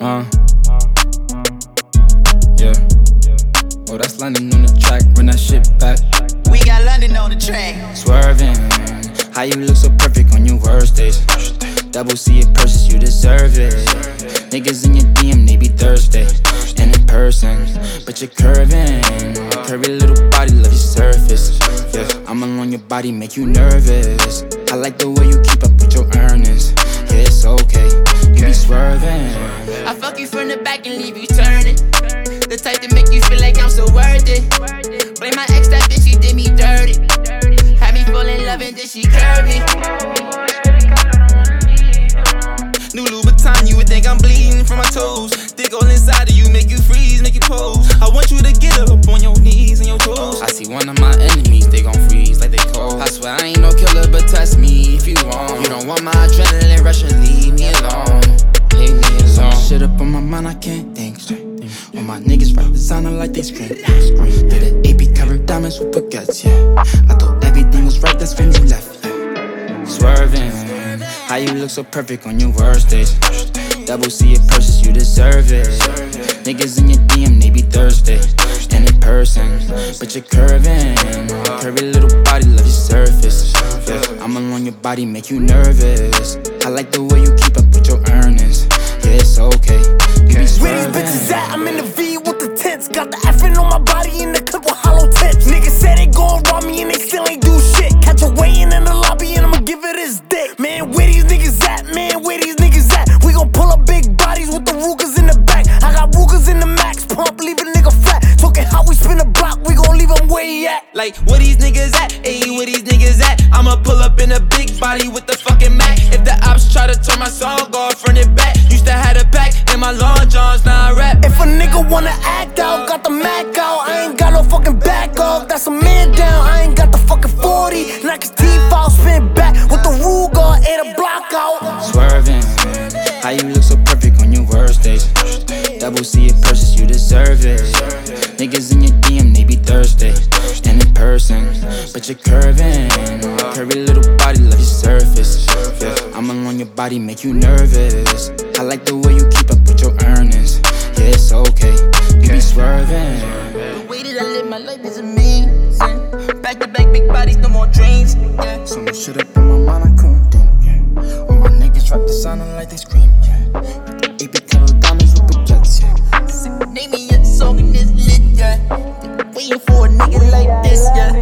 Yeah. Oh, that's London on the track, run that shit back. We got London on the track. Swerving, how you look so perfect on your worst days. Double C it purchase, you deserve it. Niggas in your DM, they be thirsty. And in person, but you're curving. Curvy little body, love your surface. Yeah, I'm along your body, make you nervous. I like the way you keep up with your earnings. Yeah, it's okay, you be swerving. I fuck you from the back and leave you turning. The type to make you feel like I'm so worth it. Blame my ex, that bitch, she did me dirty. Had me fall in love and then she curved me. New Louboutin, you would think I'm bleeding from my toes. Dick all inside of you, make you freeze, make you pose. I want you to get up on your knees and your toes. I see one of my enemies, they gon' freeze like they cold. I swear I ain't no killer, but test me if you want. You don't want my adrenaline rush and leave me alone. Leave me alone. Shit up on my mind, I can't think straight. All my niggas rap designer like they scream. Did an AP covered diamonds with baguettes, yeah. I thought everything was right, that's when you left, yeah. Swerving, how you look so perfect on your worst days. Double C it purchase, you deserve it. Niggas in your DM, they be thirsty. And in person, but you're curving. Curvy little body, love your surface. Yeah, I'm along your body, make you nervous. I like the way you keep up with your earnings. Yeah, it's okay, you be swerving. Where these bitches at? I'm in the V with the tents. Got the effing on my body in the clip with hollow tips. Niggas said they gon' rob me and they still ain't do shit. Catch a weigh-in in the lobby and I'ma give it his dick. Man, where these niggas at? Man, where these niggas at? We gon' pull up big bodies with the Rugers in the back. I got Rugers in the max pump, leave a nigga flat. Talking how we spin a block, we gon' leave him where he at. Like, where these niggas at? Ayy, where these niggas at? I'ma pull up in a big body with the fucking Mac. If the ops try to turn my song off, run it back. Used to have a pack in my long johns, now I rap. If a nigga wanna act out, got the Mac out. I ain't got no fucking back off, that's a man down. I ain't got the fucking 40, knock his teeth out, spin back with the Ruger, and a block out. Swerving, how you look so perfect on your worst days. Double C it purchase, you deserve it. Niggas in your DM, they be thirsty. And in person, but you're curving. Curvy little body, love your surface. Yeah, I'm along your body, make you nervous. I like the way you keep up with your earnings. Yeah, it's okay, you be swerving. The way that I live my life is amazing. Back to back, big bodies, no more dreams. Yeah. So much shit up in my mind, I couldn't think. Yeah. All my niggas rap designer like they scream. Yeah. AP covered diamonds with baguettes. Yeah. Name me a song in this lit, yeah. Waiting for a nigga like this, yeah.